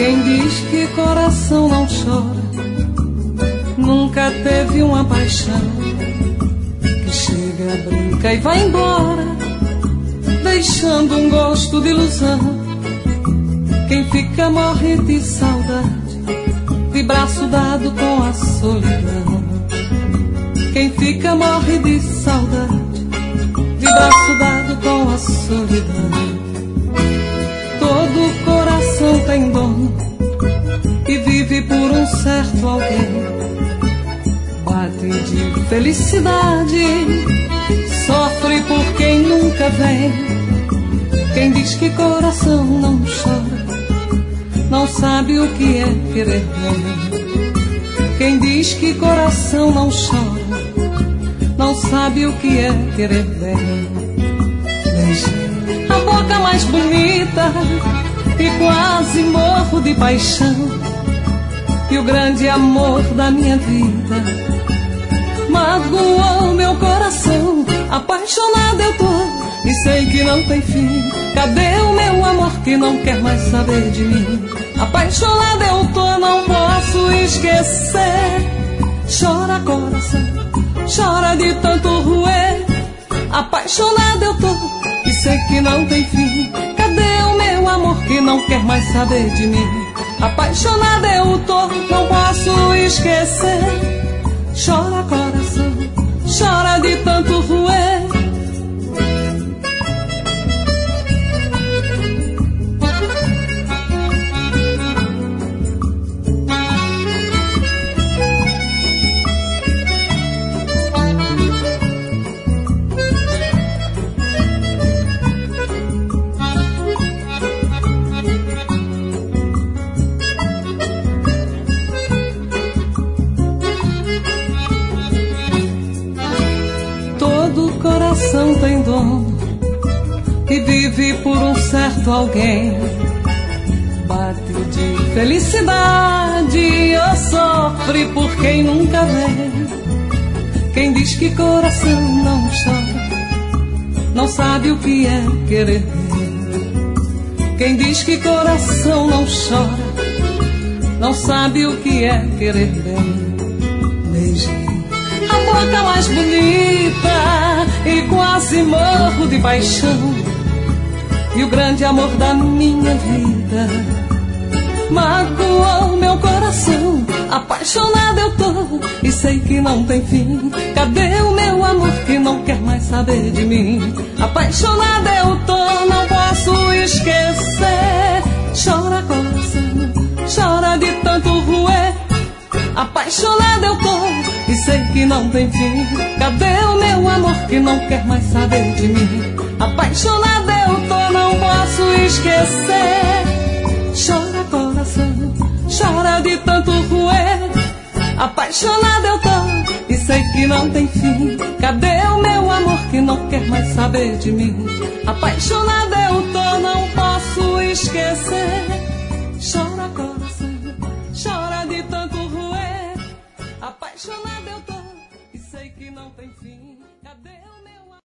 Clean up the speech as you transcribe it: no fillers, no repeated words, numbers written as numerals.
Quem diz que coração não chora nunca teve uma paixão que chega, brinca e vai embora, deixando um gosto de ilusão. Quem fica morre de saudade, de braço dado com a solidão. Quem fica morre de saudade, de braço dado com a solidão. Todo coração tem dono e vive por um certo alguém. Bate de felicidade, sofre por quem nunca vem. Quem diz que coração não chora não sabe o que é querer bem. Quem diz que coração não chora não sabe o que é querer bem. Beijei a boca mais bonita e quase morro de paixão. E o grande amor da minha vida magoou meu coração. Apaixonada eu tô e sei que não tem fim. Cadê o meu amor que não quer mais saber de mim? Apaixonada eu tô, não posso esquecer. Chora coração, chora de tanto roer. Apaixonada eu tô e sei que não tem fim. Cadê o meu amor que não quer mais saber de mim? Apaixonada eu tô, não posso esquecer. Chora coração, chora de tanto roer. Coração tem dono e vive por um certo alguém. Bate de felicidade ou sofre por quem nunca vê. Quem diz que coração não chora não sabe o que é querer bem. Quem diz que coração não chora não sabe o que é querer bem. Beijei a boca mais bonita e quase morro de paixão. E o grande amor da minha vida magoou meu coração. Apaixonada eu tô e sei que não tem fim. Cadê o meu amor que não quer mais saber de mim? Apaixonada eu tô, não posso esquecer. Chora coração, chora de tanto roer. Apaixonada eu tô e sei que não tem fim. Cadê o meu amor que não quer mais saber de mim? Apaixonada eu tô, não posso esquecer. Chora coração, chora de tanto roer. Apaixonada eu tô e sei que não tem fim. Cadê o meu amor que não quer mais saber de mim? Apaixonada eu tô, não posso esquecer. Chora coração, chora de tanto roer. Apaixonada eu tô e sei que não tem fim. Cadê o meu